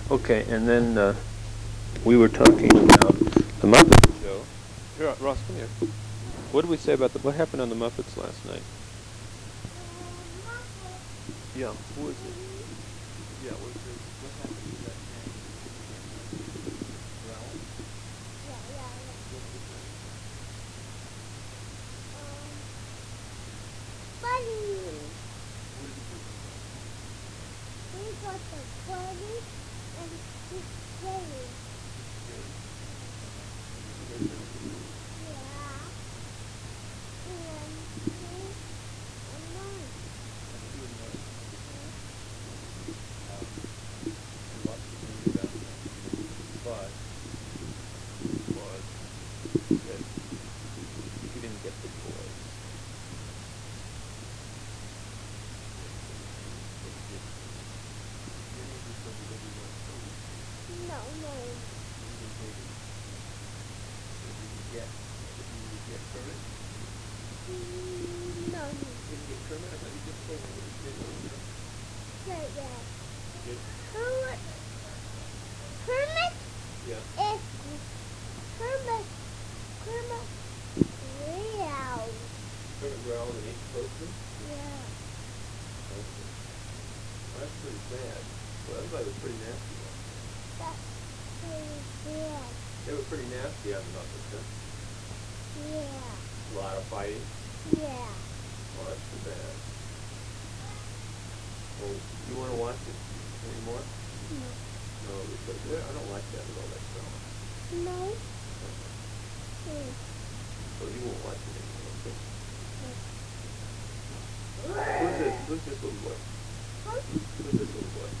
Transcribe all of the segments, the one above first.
Okay, and then we were talking about the Muppet Show. Here, Ross, come here. What did we say about what happened on the Muppets last night? Yeah, who was it? Yeah, what happened to that man who was singing at night? Ralph? What did he say? What did he do? He's scared. Is he scared now? And he annoyed. And Ross was angry about that. But he said he didn't get the toys. But he did. Then he discovered that he liked toys. He hated it. So did he get Kermit? He didn't get Kermit? I thought you just told me that he did get Kermit. He did? Yeah. Kermit growled and ate the toaster? Okay. Well, that's pretty bad. Well, everybody was pretty nasty though. They were pretty nasty on the Muppets, huh? A lot of fighting. Oh, that's too bad. Well, you want to watch it anymore? No, because I don't like that at all, that drama. So you won't watch it anymore, okay? Who's this little boy? Who's this little boy?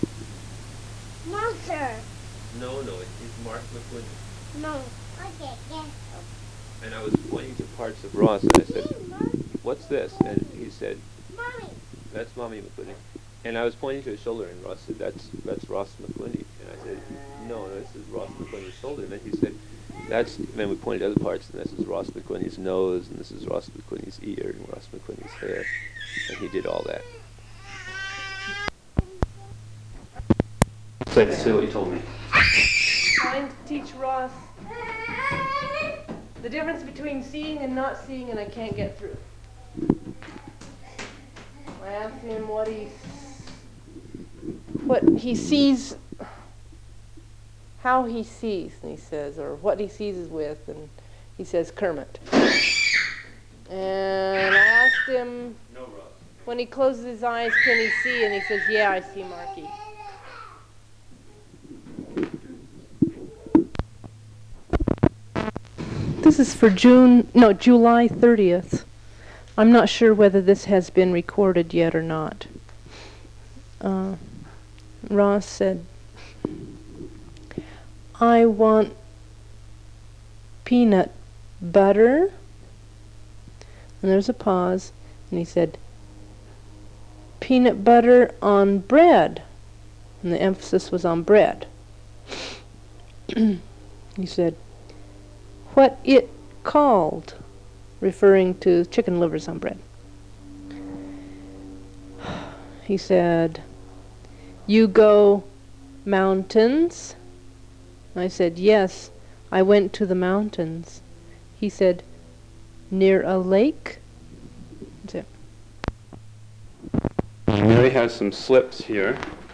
No, he's Mark McWilliams. And I was pointing to parts of Ross, and I said, "What's this?" And he said, "That's Mommy McWilliams." And I was pointing to his shoulder, and Ross said, "That's Ross McWilliams." And I said, "No, this is Ross McWilliams' shoulder." And then he said, Then we pointed to other parts, and this is Ross McWilliams' nose, and this is Ross McWilliams' ear, and Ross McWilliams' hair. And he did all that. Say what you told me. Trying to teach Ross the difference between seeing and not seeing, and I can't get through. I asked him what he sees, how he sees, and he says, or what he sees is with, and he says Kermit. And I asked him, when he closes his eyes, can he see? And he says, yeah, I see Marky. This is for July 30th. I'm not sure whether this has been recorded yet or not. Ross said, I want peanut butter. And there's a pause. And he said, peanut butter on bread. And the emphasis was on bread. He said, what it called, referring to chicken livers on bread. He said, you go mountains? I said, yes, I went to the mountains. He said, near a lake? That's it. Mary has some slips here.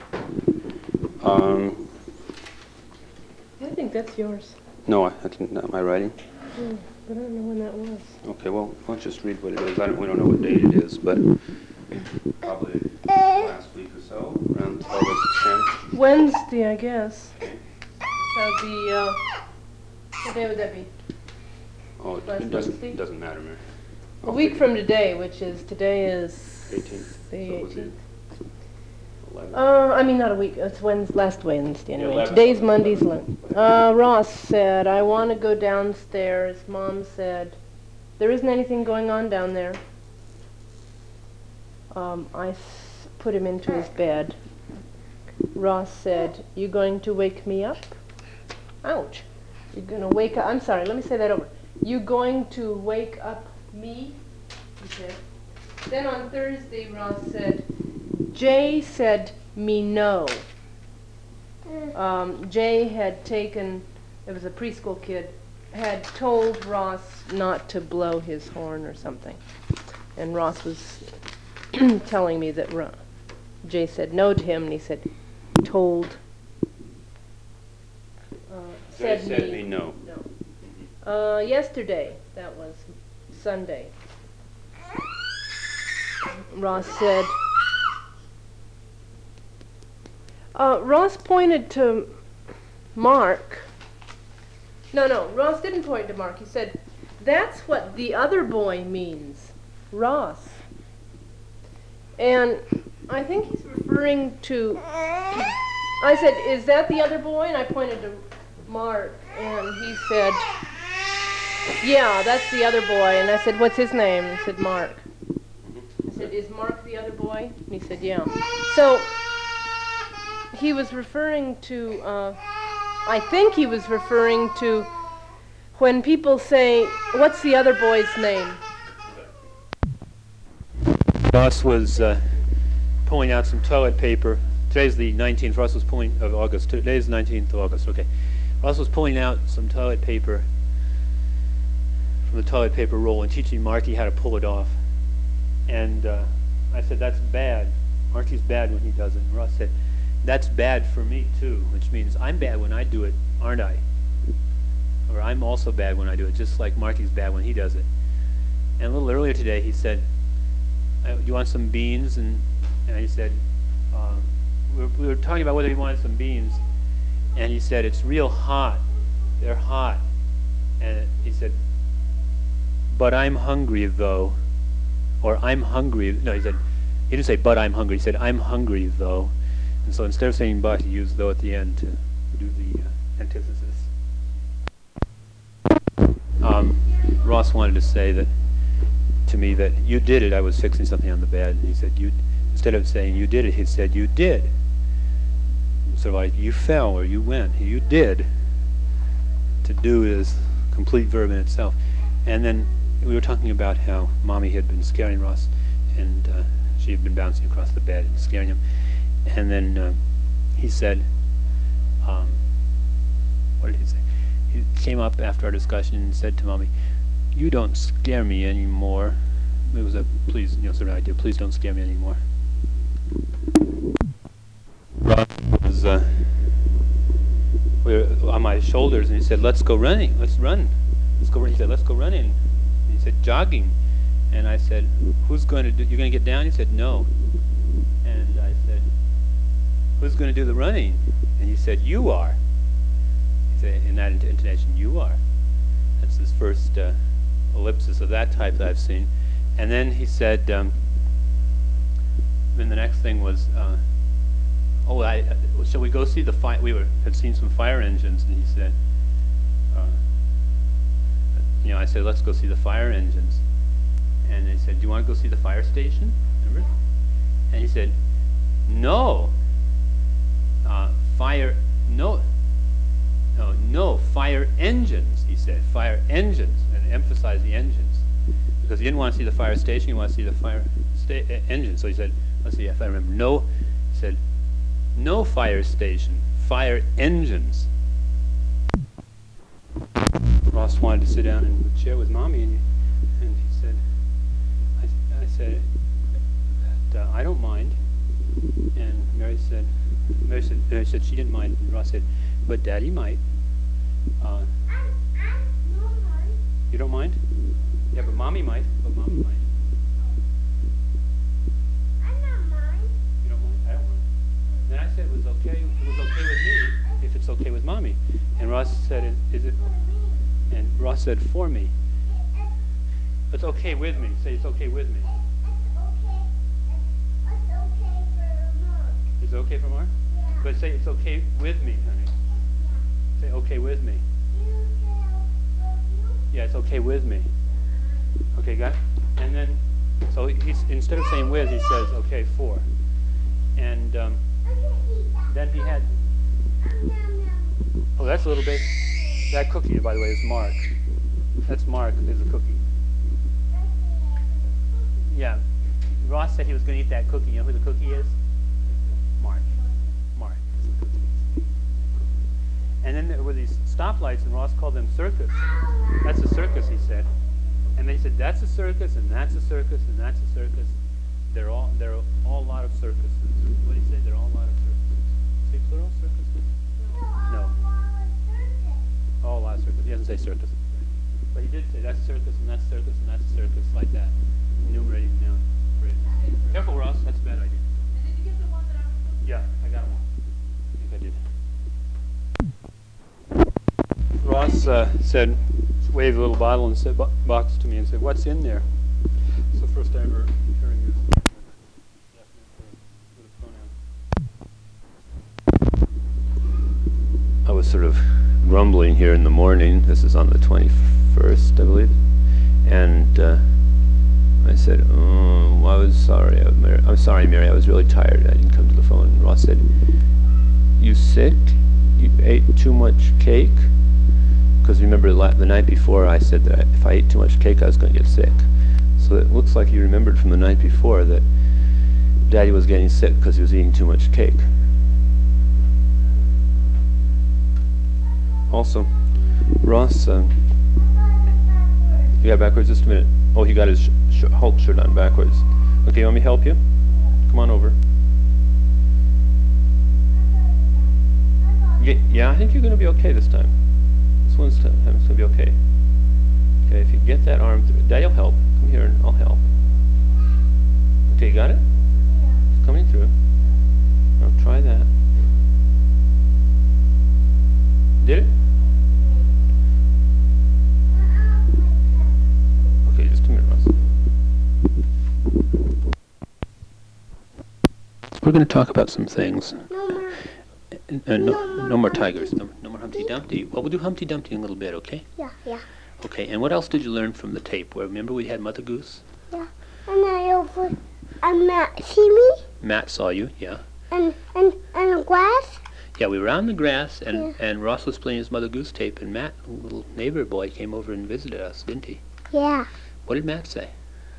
I think that's yours. No, that's not my writing. But I don't know when that was. Okay, well, let's just read what it is. We don't know what date it is, but probably last week or so, around August 10th. Wednesday, I guess. Okay. That would be, what day would that be? Oh, it doesn't matter, Mary. A week from today, today is 18th. the 18th. 11th. I mean, not a week. It's last Wednesday anyway. 11th. Today's Monday's lunch. Ross said, I want to go downstairs. Mom said, there isn't anything going on down there. I put him into his bed. Ross said, you going to wake me up? Ouch. You're going to wake up. I'm sorry, let me say that over. You going to wake up me? He said. Then on Thursday, Ross said, Jay said me no. Jay had taken, it was a preschool kid, had told Ross not to blow his horn or something. And Ross was telling me that Jay said no to him, and he said, told. Jay said me no. No. Yesterday, that was Sunday, Ross said, Ross pointed to Mark. No, Ross didn't point to Mark. He said, that's what the other boy means, Ross. And I think he's referring to, I said, is that the other boy? And I pointed to Mark, and he said, yeah, that's the other boy. And I said, what's his name? And he said, Mark. I said, is Mark the other boy? And he said, yeah. So he was referring to, I think he was referring to when people say, what's the other boy's name? Ross was pulling out some toilet paper. Today's the 19th. Ross was pulling of August. Today's the 19th of August. Okay. Ross was pulling out some toilet paper from the toilet paper roll and teaching Marky how to pull it off. And I said, that's bad. Marky's bad when he does it. And Ross said, that's bad for me too, which means I'm bad when I do it, aren't I? Or I'm also bad when I do it, just like Marky's bad when he does it. And a little earlier today he said, do you want some beans? And he said, we were talking about whether he wanted some beans, and he said, it's real hot. They're hot. And he said, but I'm hungry though. Or I'm hungry. No, he didn't say, but I'm hungry. He said, I'm hungry though. And so instead of saying but, he used though at the end to do the antithesis. Ross wanted to say that to me that you did it. I was fixing something on the bed, and he said, you, instead of saying you did it, he said you did. Sort of like you fell or you went. You did. To do is a complete verb in itself. And then we were talking about how Mommy had been scaring Ross, and she had been bouncing across the bed and scaring him. And then he said, what did he say? He came up after our discussion and said to Mommy, you don't scare me anymore. It was a please, sort of idea, please don't scare me anymore. Ross was on my shoulders, and he said, let's go running, let's run. Let's go. He said, let's go running. And he said, jogging. And I said, who's going to do, you're going to get down? He said, no. And I said, who's going to do the running? And he said, you are. He said, in that intonation, you are. That's his first ellipsis of that type that I've seen. And then he said, then the next thing was, shall we go see the fire? We had seen some fire engines, and he said, I said, let's go see the fire engines. And they said, do you want to go see the fire station? Remember? And he said, no. Fire engines, he said, fire engines, and emphasized the engines. Because he didn't want to see the fire station, he wanted to see the fire engine. So he said, let's see if I remember, no, he said, no fire station, fire engines. Ross wanted to sit down in the chair with Mommy, and he said, I said, that, I don't mind. And Mary said she didn't mind. And Ross said, but Daddy might. I don't mind. You don't mind? Yeah, but Mommy might. But Mommy might. I don't mind. You don't mind? I don't mind. Then I said it was okay. It was okay with me if it's okay with Mommy. And Ross said, is it? And Ross said, for me. It's okay with me. Say it's okay with me. It's okay. It's okay for Mark. Is it okay for Mark? Yeah. But say it's okay with me, honey. Say okay with me. Yeah, it's okay with me. Okay, got it? And then, so he's, instead of saying with, he says, okay, for. And then he had, oh, that's a little bit, that cookie, by the way, is Mark. That's Mark, is a cookie. Yeah, Ross said he was going to eat that cookie. You know who the cookie is? Mark. Mark is the cookie. stoplights, and Ross called them circus. That's a circus, he said. And then he said, that's a circus, and that's a circus, and that's a circus. They're all a lot of circuses. What did he say? They're all a lot of circuses. Say plural circuses? No. Oh, a lot of circuses. He doesn't say circus. But he did say that's a circus, and that's a circus, and that's a circus, like that. Enumerating down. Careful, Ross. That's a bad idea. And did you get the one that I was Yeah, I got them all. I think I did. Ross said, waved a little bottle and said, box to me and said, "What's in there?" It's the first time ever hearing this definite pronoun. I was sort of grumbling here in the morning. This is on the 21st, I believe, and I said, "Oh, I was sorry. I'm sorry, Mary. I was really tired. I didn't come to the phone." And Ross said, "You sick? You ate too much cake?" Because remember the night before I said that if I ate too much cake I was going to get sick. So it looks like he remembered from the night before that Daddy was getting sick because he was eating too much cake. Also, Ross, you got it backwards just a minute. Oh, he got his Hulk shirt on backwards. Okay, you want me to help you? Come on over. Yeah, I think you're going to be okay this time. This one's going to be okay. Okay, if you get that arm through, Daddy'll help. Come here and I'll help. Okay, you got it? Yeah. It's coming through. Now try that. Did it? Okay, just a minute, Ross. We're going to talk about some things. No more tigers. No more Humpty Dumpty. Well, we'll do Humpty Dumpty in a little bit, okay? Yeah, yeah. Okay, and what else did you learn from the tape? Where remember we had Mother Goose? Yeah. And Matt see me? Matt saw you, yeah. And the grass? Yeah, we were out in the grass, and Ross was playing his Mother Goose tape, and Matt, a little neighbor boy, came over and visited us, didn't he? Yeah. What did Matt say?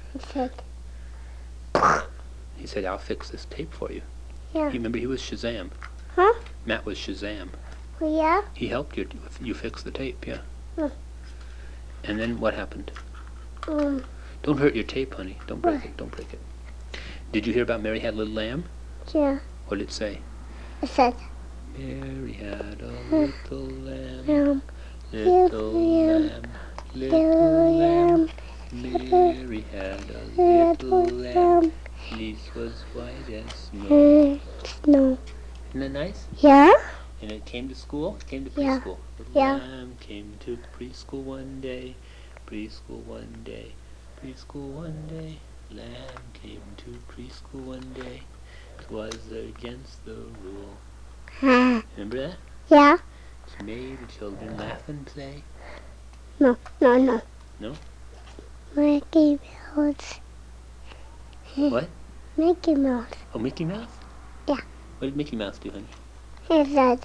He said, He said, "I'll fix this tape for you." yeah. Remember, he was Shazam. Huh? Matt was Shazam. Yeah. He helped you fix the tape, yeah. Hmm. And then what happened? Don't hurt your tape, honey. Don't break it. Don't break it. Did you hear about Mary Had a Little Lamb? Yeah. What did it say? It said, Mary had a little lamb, lamb, little lamb, little lamb. Mary had a little lamb, fleece was white as snow. no. Isn't that nice? Yeah? And it came to school? It came to Yeah. preschool. Little Yeah. lamb came to preschool one day, preschool one day, preschool one day. Lamb came to preschool one day. 'Twas against the rule. Remember that? Yeah? She made the children laugh and play. No. No? Mickey Mouse. What? Mickey Mouse. Oh, Mickey Mouse? Yeah. What did Mickey Mouse do, honey? He said,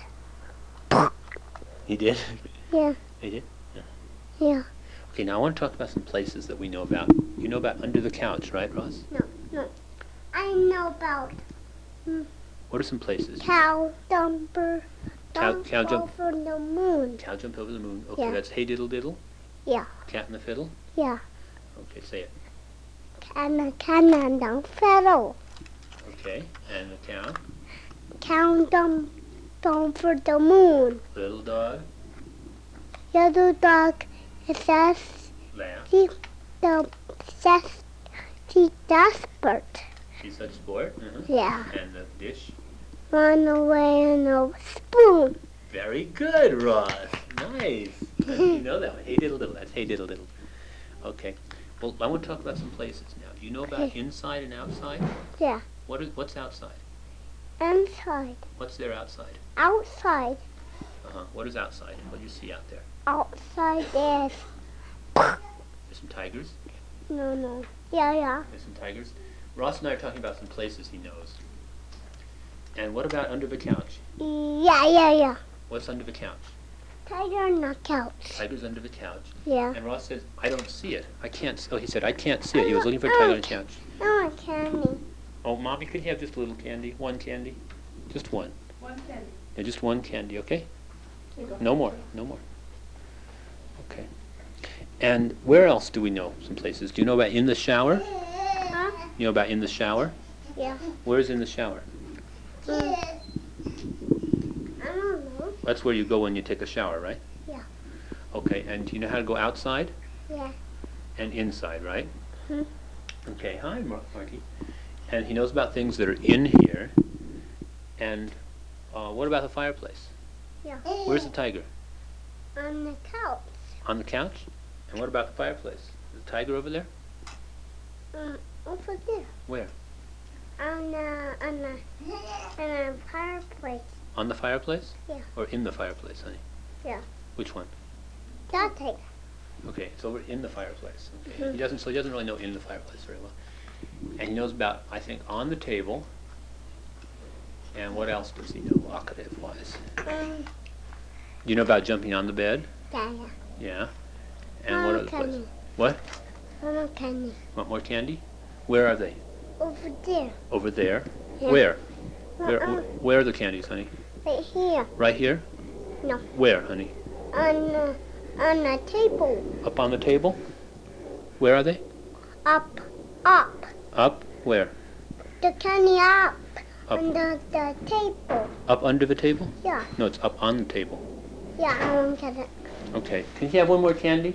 He did? yeah, He did? yeah. Okay, now I want to talk about some places that we know about. You know about under the couch, right, Ross? No. I know about What are some places? cow dumper. Cow jump. Over the moon. Cow jump over the moon. Okay, Yeah. that's Hey Diddle Diddle. Yeah. Cat and the Fiddle. Yeah. Okay, say it. And the cannon down fiddle. Okay, and the cow. Cow dump over the moon. Little dog. Yellow dog says Laugh. the desperate. She's such sport. Yeah. And the dish. Run away in a spoon. Very good, Ross. Nice. You know that one. Hey Diddle Diddle. That's Hey Diddle Diddle. Okay. Well, I want to talk about some places now. Do you know about inside and outside? Yeah. What's outside? Inside. What's there outside? Outside. What is outside? What do you see out there? Outside is There's some tigers. no. Yeah. There's some tigers. Ross and I are talking about some places he knows. And what about under the couch? Yeah. What's under the couch? Tiger on the couch. Tiger's under the couch. Yeah. And Ross says, I don't see it. I can't. Oh, he said, I can't see it. He was looking for a tiger on the couch. No, candy. Oh, Mommy, could you have just a little candy? One candy? Just one. one candy. Yeah, just one candy, okay? No more. No more. Okay. And where else do we know some places? Do you know about in the shower? Huh? You know about in the shower? Yeah. Where's in the shower? I don't know. That's where you go when you take a shower, right? Yeah. Okay, and do you know how to go outside Yeah. and inside, right? Hmm. Okay, hi, Marty. And he knows about things that are in here. And what about the fireplace? Yeah. Where's the tiger? On the couch. On the couch? And what about the fireplace? Is the tiger over there? Over there. Where? On the fireplace. On the fireplace? Yeah. Or in the fireplace, honey? Yeah. Which one? That tiger. Okay, it's over in the fireplace. Okay. He doesn't really know in the fireplace very well. And he knows about, I think, on the table. And what else does he know, locative-wise? Um. Do you know about jumping on the bed? Yeah. Yeah. And what other Candy. places? What? Mama candy. Want more candy? Where are they? Over there. Over there? Yeah. Where? Uh-uh. Where are the candies, honey? Right here. Right here? No. Where, honey? On the table. Up on the table? Where are they? Up. Up? Where? The candy up. Up. On the table. Up under the table? Yeah. No, it's up on the table. Yeah, I won't get it. Okay. Can he have one more candy?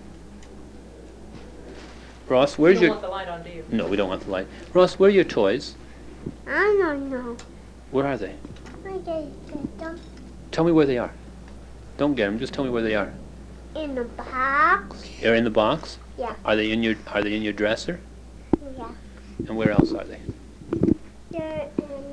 Ross, You where's don't your... want the light on, do you? No, we don't want the light. Ross, where are your toys? I don't know. Where are they? I just get them Tell me where they are. Don't get them. Just tell me where they are. in the box. They're in the box? Yeah. Are they in your dresser? Yeah. And where else are they? They're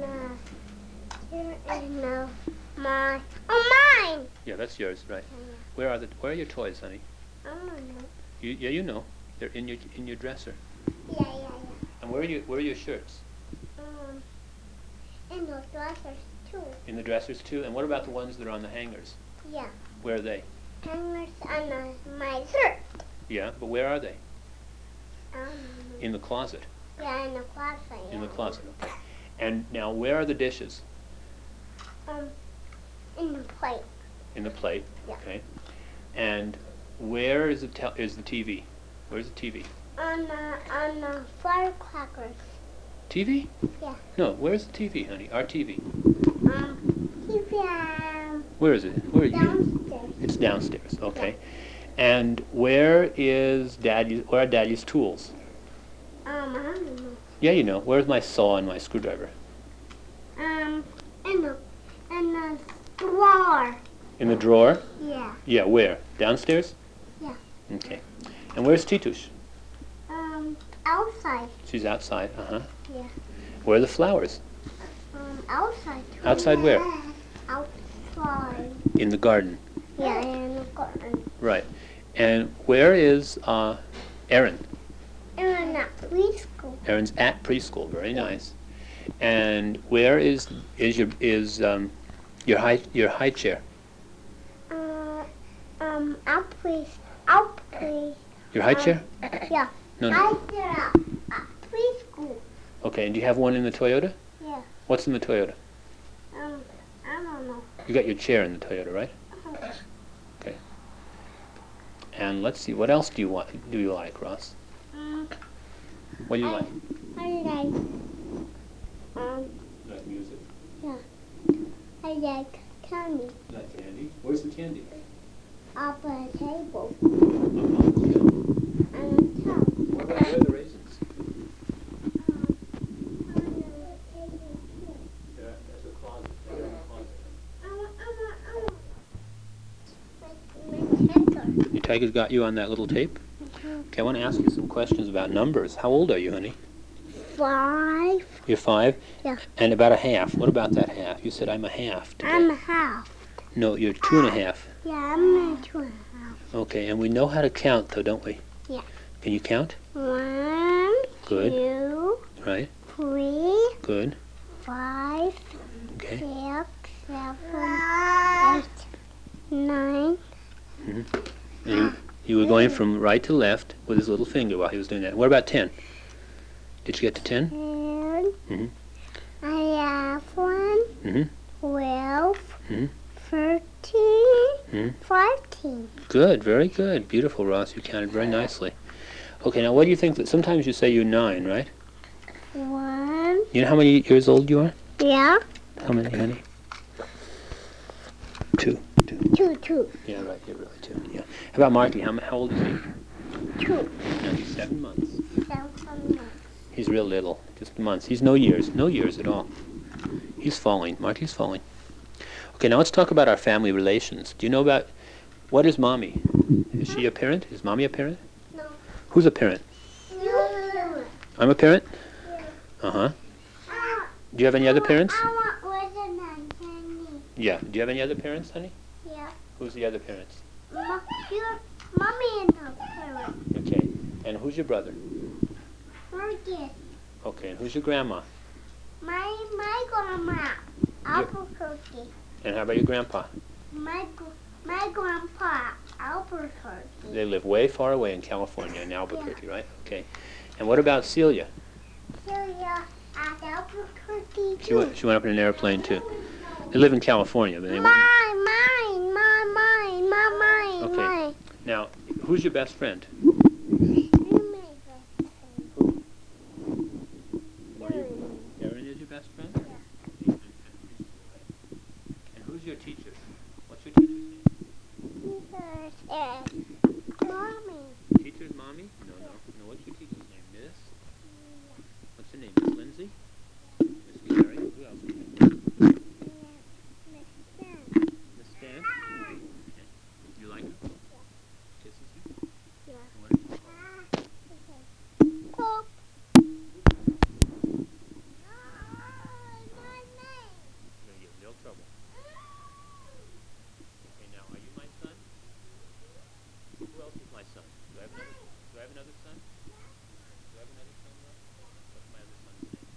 in my. Oh, mine! Yeah, that's yours, right. Where are your toys, honey? I don't know. You know. They're in your dresser. Yeah. And where are your shirts? In the dressers too. In the dressers too? And what about the ones that are on the hangers? Yeah. Where are they? Hangers on my shirt. Yeah, but where are they? I don't know. In the closet. Yeah, in the closet. In the closet, okay. And now where are the dishes? In the plate. In the plate, Yeah. okay. And where is the TV? Where's the TV? On the firecrackers. TV? Yeah. No, where's the TV, honey? Our TV. TV Where is it? Where are you? downstairs. It's downstairs, okay. And where are Daddy's tools? I don't know. Yeah, you know. Where's my saw and my screwdriver? In the drawer. In the drawer? Yeah. Yeah, where? Downstairs? Yeah. Okay. And where's Titush? Outside. She's outside, uh-huh. Yeah. Where are the flowers? Outside. Outside where? Outside. In the garden. Yeah, in the garden. Right. And where is Erin? In the preschool. Erin's at preschool. Very nice. And where is your high chair? Out please. Your high chair? Yeah. No. Out there at preschool. Okay. And do you have one in the Toyota? Yeah. What's in the Toyota? I don't know. You got your chair in the Toyota, right? Okay. And let's see. What else do you like, Ross? What do you like? I like Like music. I like candy Like candy. Where's the candy? off the table Up on the table. on the top. What about where are the raisins? Yeah, that's a closet. They're in the closet. Your tiger's got you on that little tape? Okay, I want to ask you some questions about numbers. How old are you, honey? 5. You're 5? Yeah. And about a half. What about that half? You said I'm a half today. I'm half. No, you're 2.5. Yeah, I'm a 2.5. Okay, and we know how to count, though, don't we? Yeah. Can you count? 1, Good. 2, Right. 3, Good. 5, Okay. 6, 7, 8, 9. And you were going from right to left with his little finger while he was doing that. What about 10? Did you get to 10? And Mhm. I have 1, Mhm. 12, Mhm. 13, Hmm? 14. Good, very good. Beautiful, Ross. You counted very nicely. Okay, now what do you think that sometimes you say you're 9, right? 1. You know how many years old you are? Yeah. How many, honey? 2. 2, 2. Yeah, right. You're really 2. Yeah. How about Marky? How old is he? 2. No, he's 7 months. 7 months. He's real little, just months. He's no years at all. He's falling. Marty's falling. Okay, now let's talk about our family relations. Do you know about, what is Mommy? Is she a parent? Is Mommy a parent? No. Who's a parent? You. I'm a parent? Yeah. Uh-huh. Do you have any other parents? I want with an antenna. Yeah. Do you have any other parents, honey? Yeah. Who's the other parents? Your mommy and her parents. Okay. And who's your brother? Marcus. Okay. And who's your grandma? My grandma. Albuquerque. And how about your grandpa? My grandpa. Albuquerque. They live way far away in California, in Albuquerque, right? Okay. And what about Celia? Celia at Albuquerque She too. went up in an airplane too. They live in California, but they went. Mine. Okay. Now, who's your best friend? Erin is your best friend? Yeah. And who's your teacher? What's your teacher's name? Mommy. Teacher's mommy? No. What's your teacher's name? Miss? What's her name? Miss Lindsay? Miss Mary? Who else? Miss Stan? Okay. You like her? Kisses you? Yeah. And what is she called? Pope. You're gonna get in real trouble. Okay, now, are you my son? Who else is my son? Do I have another son? Do I have another son, Ross? What's my other son's name?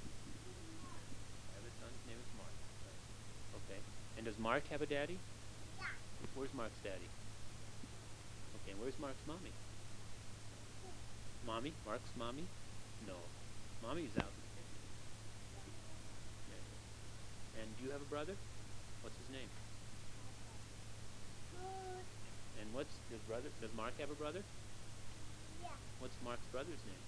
My other son's name is Mark. Right. Okay. And does Mark have a daddy? Yeah. Where's Mark's daddy? Okay, and where's Mark's mommy? Mommy? Mark's mommy? No. Mommy's out in the kitchen. Yeah. And do you have a brother? What's his name? And does Mark have a brother? Yeah. What's Mark's brother's name?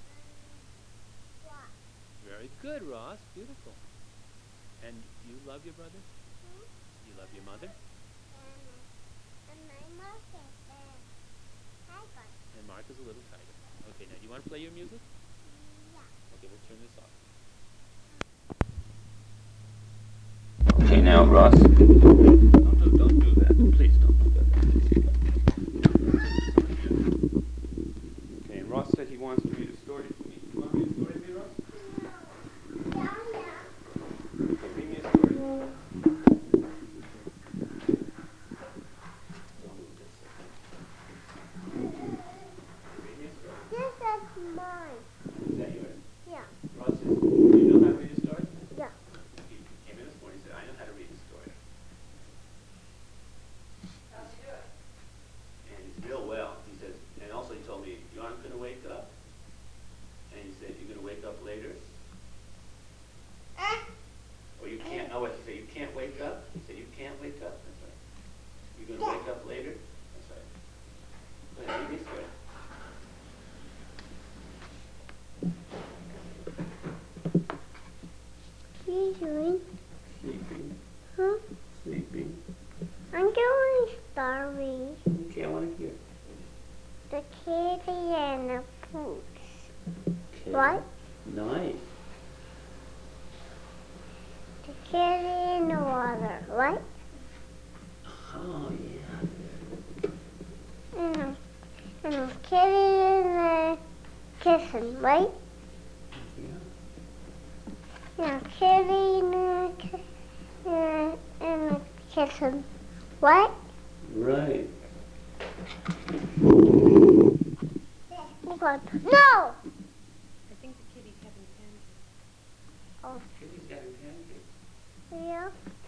What? Very good, Ross. Beautiful. And you love your brother? You love your mother? And my mouth is tiger. And Mark is a little tiger. Okay, now do you want to play your music? Yeah. Okay, we'll turn this off. Okay, now, Ross. Don't do that. Please don't do that. Okay, and Ross said he wants to read a story to me. You want to read a story to me, Ross? Okay, read me a story. This is mine. Is that yours? Yeah. Ross says, do you know how to read a story? Yeah. He came in this morning and said, I know how to read a story. And he's real well. He says, and also he told me, you aren't going to wake up. And he said, you're going to wake up later. Or you can't, no, what he said, you can't wake up. He said, you can't wake up. That's right. You're going to wake up later. That's right. Go ahead, read me a story. What are you doing? Sleeping. Huh? Sleeping. I'm doing stories. Okay, I want to hear. The kitty and the food. Okay. What? Nice. The kitty in the water. What? Oh, yeah. And the kitty in the kitchen. Right? Yeah. And the kitty in the kitchen. What? Right. What? No! I think the kitty's having pancakes. Oh, Kitty's having pancakes. yeah.